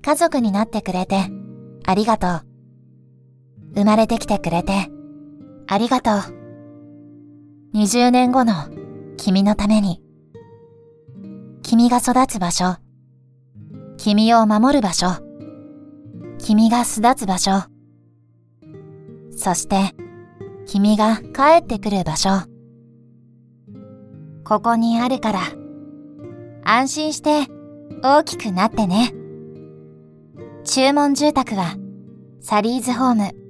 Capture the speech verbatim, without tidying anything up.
家族になってくれてありがとう。生まれてきてくれてありがとう。にじゅうねんごの君のために。君が育つ場所、君を守る場所、君が巣立つ場所、そして君が帰ってくる場所。ここにあるから安心して大きくなってね。注文住宅はサリーズホーム。